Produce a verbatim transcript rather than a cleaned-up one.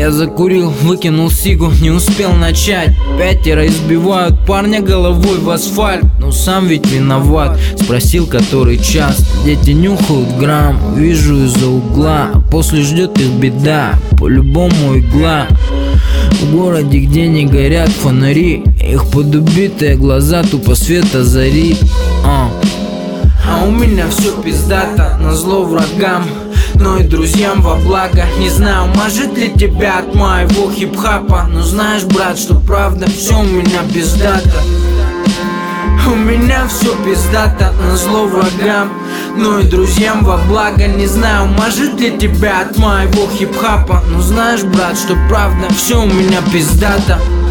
Я закурил, выкинул сигу, не успел начать. Пятеро избивают парня головой в асфальт. Ну сам ведь виноват, спросил который час. Дети нюхают грамм, вижу из-за угла. После ждет их беда, по-любому игла. В городе, где не горят фонари, их подубитые глаза тупо света зари. А, а у меня все пиздато, назло врагам, но и друзьям во благо. Не знаю, может ли тебя от моего хип-хапа, но знаешь, брат, что правда, все у меня пиздато. У меня все пиздато, назло врагам, но и друзьям во благо. Не знаю, может ли тебя от моего хип-хапа, но знаешь, брат, что правда, все у меня пиздато.